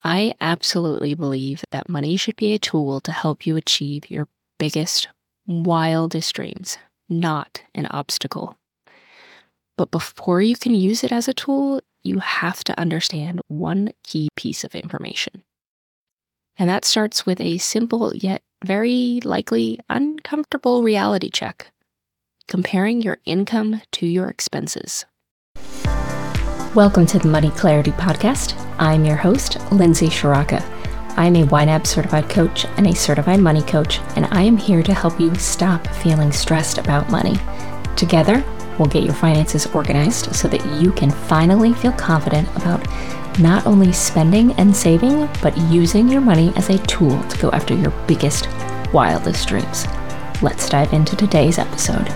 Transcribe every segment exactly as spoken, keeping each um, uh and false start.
I absolutely believe that money should be a tool to help you achieve your biggest, wildest dreams, not an obstacle. But before you can use it as a tool, you have to understand one key piece of information. And that starts with a simple yet very likely uncomfortable reality check, comparing your income to your expenses. Welcome to the Money Clarity Podcast. I'm your host, Lindsay Shiraka. I'm a Y NAB certified coach and a certified money coach, and I am here to help you stop feeling stressed about money. Together, we'll get your finances organized so that you can finally feel confident about not only spending and saving, but using your money as a tool to go after your biggest, wildest dreams. Let's dive into today's episode.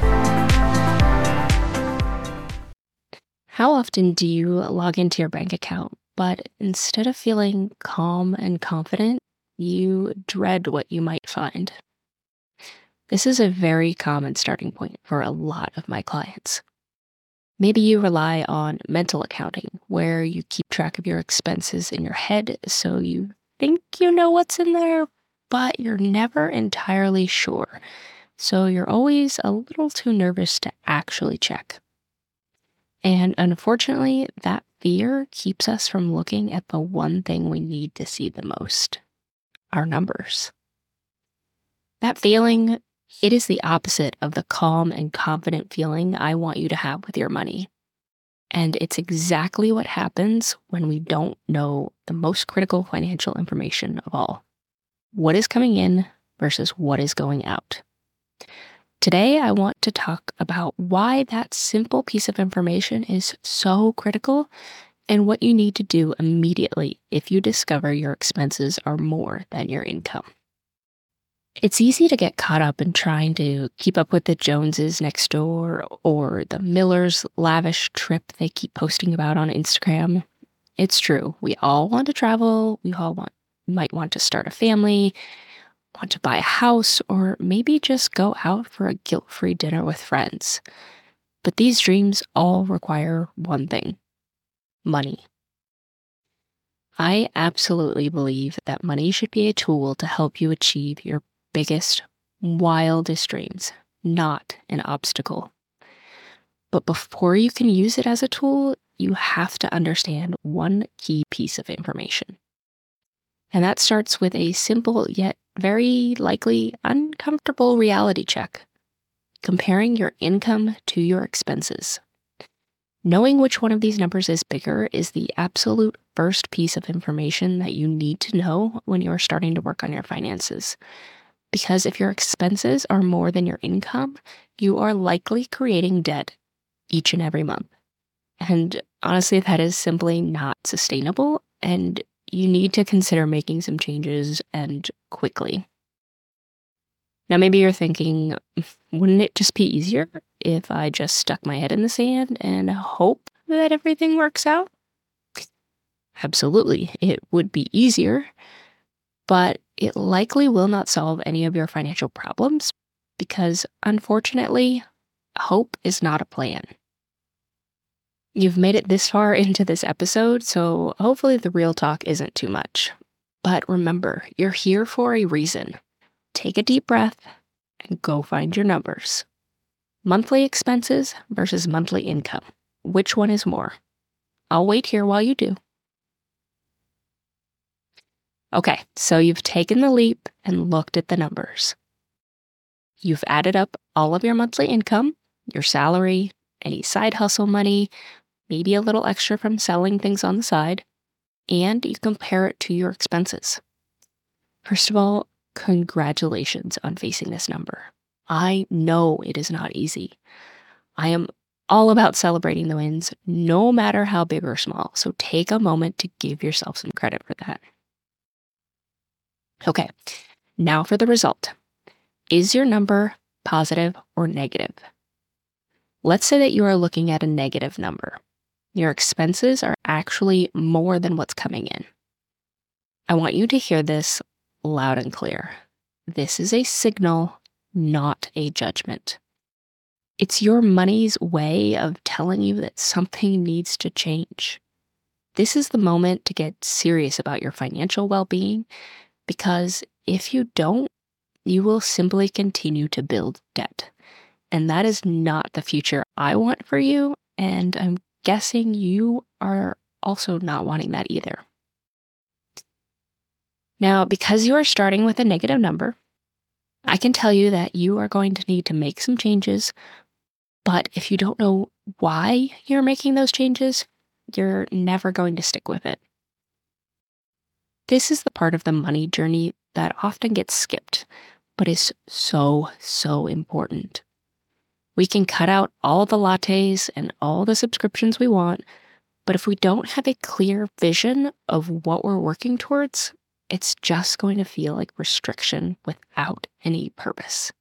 How often do you log into your bank account, but instead of feeling calm and confident, you dread what you might find? This is a very common starting point for a lot of my clients. Maybe you rely on mental accounting, where you keep track of your expenses in your head so you think you know what's in there, but you're never entirely sure. So you're always a little too nervous to actually check. And unfortunately, that fear keeps us from looking at the one thing we need to see the most, our numbers. That feeling, it is the opposite of the calm and confident feeling I want you to have with your money. And it's exactly what happens when we don't know the most critical financial information of all. What is coming in versus what is going out. Today, I want to talk about why that simple piece of information is so critical and what you need to do immediately if you discover your expenses are more than your income. It's easy to get caught up in trying to keep up with the Joneses next door or the Miller's lavish trip they keep posting about on Instagram. It's true. We all want to travel. We all want, might want to start a family, want to buy a house, or maybe just go out for a guilt-free dinner with friends. But these dreams all require one thing: money. I absolutely believe that money should be a tool to help you achieve your biggest, wildest dreams, not an obstacle. But before you can use it as a tool, you have to understand one key piece of information. And that starts with a simple yet very likely uncomfortable reality check, comparing your income to your expenses. Knowing which one of these numbers is bigger is the absolute first piece of information that you need to know when you're starting to work on your finances. Because if your expenses are more than your income, you are likely creating debt each and every month. And honestly, that is simply not sustainable, and you need to consider making some changes, and quickly. Now, maybe you're thinking, wouldn't it just be easier if I just stuck my head in the sand and hope that everything works out? Absolutely, it would be easier, but it likely will not solve any of your financial problems because, unfortunately, hope is not a plan. You've made it this far into this episode, so hopefully the real talk isn't too much. But remember, you're here for a reason. Take a deep breath and go find your numbers. Monthly expenses versus monthly income. Which one is more? I'll wait here while you do. Okay, so you've taken the leap and looked at the numbers. You've added up all of your monthly income, your salary, any side hustle money, maybe a little extra from selling things on the side, and you compare it to your expenses. First of all, congratulations on facing this number. I know it is not easy. I am all about celebrating the wins, no matter how big or small, so take a moment to give yourself some credit for that. Okay, now for the result. Is your number positive or negative? Let's say that you are looking at a negative number. Your expenses are actually more than what's coming in. I want you to hear this loud and clear. This is a signal, not a judgment. It's your money's way of telling you that something needs to change. This is the moment to get serious about your financial well-being, because if you don't, you will simply continue to build debt. And that is not the future I want for you, and I'm guessing you are also not wanting that either. Now, because you are starting with a negative number, I can tell you that you are going to need to make some changes, but if you don't know why you're making those changes, you're never going to stick with it. This is the part of the money journey that often gets skipped, but is so, so important. We can cut out all the lattes and all the subscriptions we want, but if we don't have a clear vision of what we're working towards, it's just going to feel like restriction without any purpose.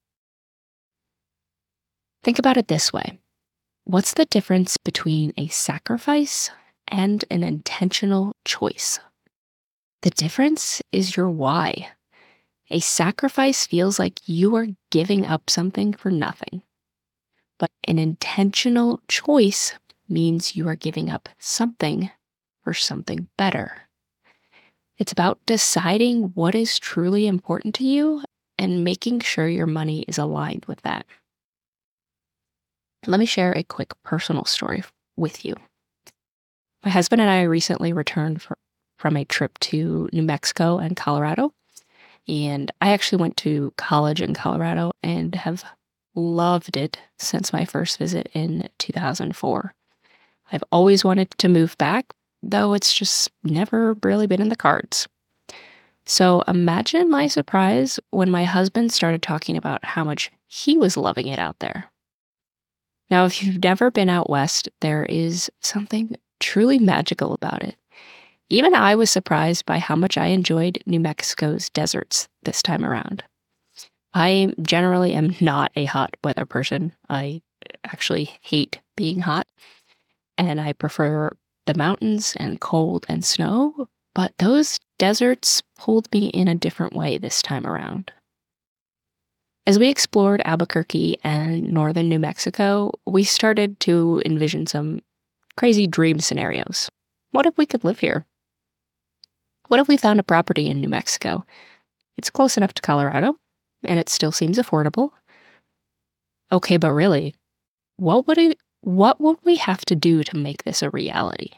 Think about it this way. What's the difference between a sacrifice and an intentional choice? The difference is your why. A sacrifice feels like you are giving up something for nothing. But an intentional choice means you are giving up something for something better. It's about deciding what is truly important to you and making sure your money is aligned with that. Let me share a quick personal story with you. My husband and I recently returned for, from a trip to New Mexico and Colorado. And I actually went to college in Colorado and have loved it since my first visit in two thousand four. I've always wanted to move back, though it's just never really been in the cards. So imagine my surprise when my husband started talking about how much he was loving it out there. Now, if you've never been out west, there is something truly magical about it. Even I was surprised by how much I enjoyed New Mexico's deserts this time around. I generally am not a hot weather person. I actually hate being hot, and I prefer the mountains and cold and snow, but those deserts pulled me in a different way this time around. As we explored Albuquerque and northern New Mexico, we started to envision some crazy dream scenarios. What if we could live here? What if we found a property in New Mexico? It's close enough to Colorado, and it still seems affordable. Okay, but really, what would it, what would we have to do to make this a reality?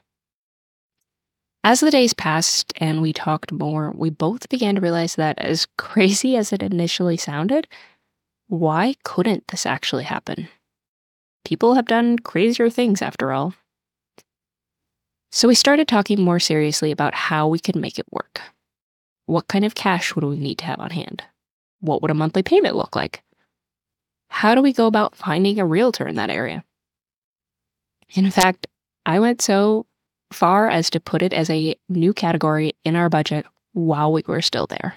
As the days passed and we talked more, we both began to realize that as crazy as it initially sounded, why couldn't this actually happen? People have done crazier things after all. So we started talking more seriously about how we could make it work. What kind of cash would we need to have on hand? What would a monthly payment look like? How do we go about finding a realtor in that area? In fact, I went so far as to put it as a new category in our budget while we were still there.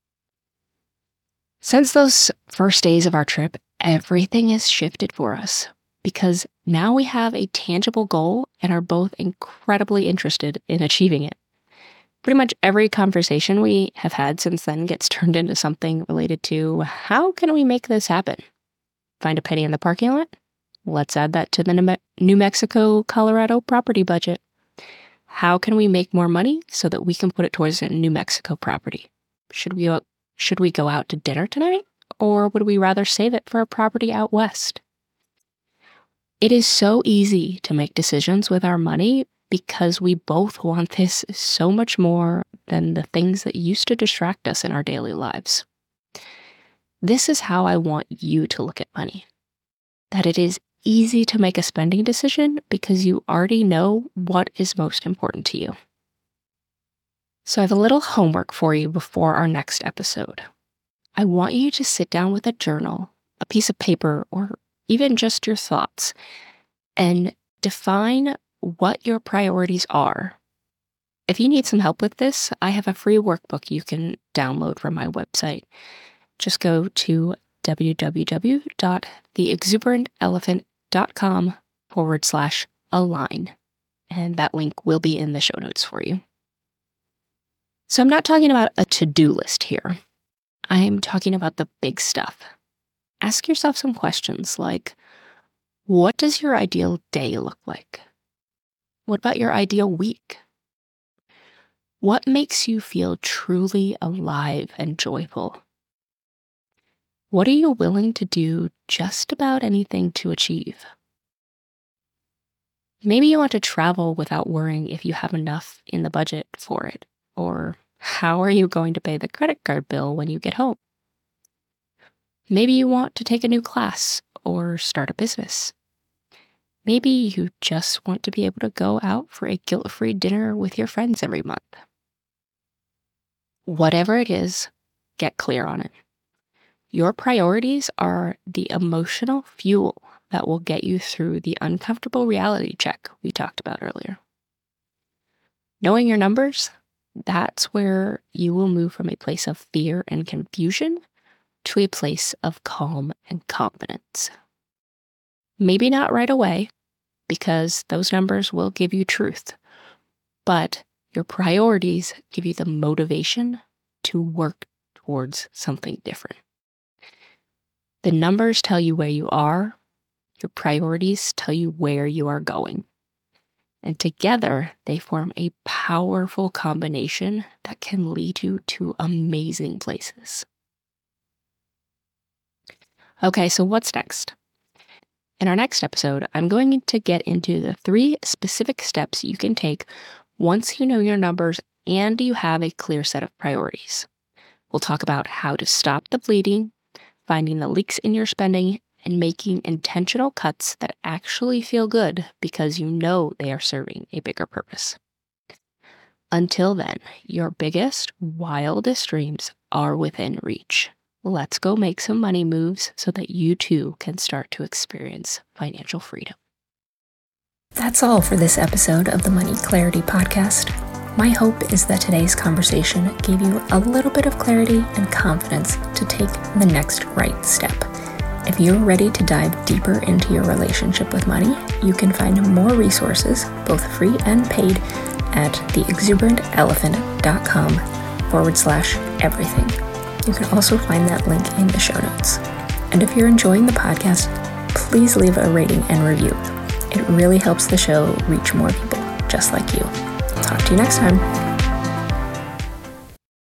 Since those first days of our trip, everything has shifted for us because now we have a tangible goal and are both incredibly interested in achieving it. Pretty much every conversation we have had since then gets turned into something related to how can we make this happen? Find a penny in the parking lot? Let's add that to the New Mexico, Colorado property budget. How can we make more money so that we can put it towards a New Mexico property? Should we, should we go out to dinner tonight? Or would we rather save it for a property out west? It is so easy to make decisions with our money because we both want this so much more than the things that used to distract us in our daily lives. This is how I want you to look at money. That it is easy to make a spending decision because you already know what is most important to you. So I have a little homework for you before our next episode. I want you to sit down with a journal, a piece of paper, or even just your thoughts, and define what your priorities are. If you need some help with this, I have a free workbook you can download from my website. Just go to www.theexuberantelephant.com forward slash align, and that link will be in the show notes for you. So I'm not talking about a to-do list here. I'm talking about the big stuff. Ask yourself some questions like, what does your ideal day look like? What about your ideal week? What makes you feel truly alive and joyful? What are you willing to do just about anything to achieve? Maybe you want to travel without worrying if you have enough in the budget for it, or how are you going to pay the credit card bill when you get home? Maybe you want to take a new class or start a business. Maybe you just want to be able to go out for a guilt-free dinner with your friends every month. Whatever it is, get clear on it. Your priorities are the emotional fuel that will get you through the uncomfortable reality check we talked about earlier. Knowing your numbers, that's where you will move from a place of fear and confusion to a place of calm and confidence. Maybe not right away, because those numbers will give you truth, but your priorities give you the motivation to work towards something different. The numbers tell you where you are, your priorities tell you where you are going. And together, they form a powerful combination that can lead you to amazing places. Okay, so what's next? In our next episode, I'm going to get into the three specific steps you can take once you know your numbers and you have a clear set of priorities. We'll talk about how to stop the bleeding, finding the leaks in your spending, and making intentional cuts that actually feel good because you know they are serving a bigger purpose. Until then, your biggest, wildest dreams are within reach. Let's go make some money moves so that you too can start to experience financial freedom. That's all for this episode of the Money Clarity Podcast. My hope is that today's conversation gave you a little bit of clarity and confidence to take the next right step. If you're ready to dive deeper into your relationship with money, you can find more resources, both free and paid, at theexuberantelephant.com forward slash everything. You can also find that link in the show notes. And if you're enjoying the podcast, please leave a rating and review. It really helps the show reach more people just like you. Talk to you next time.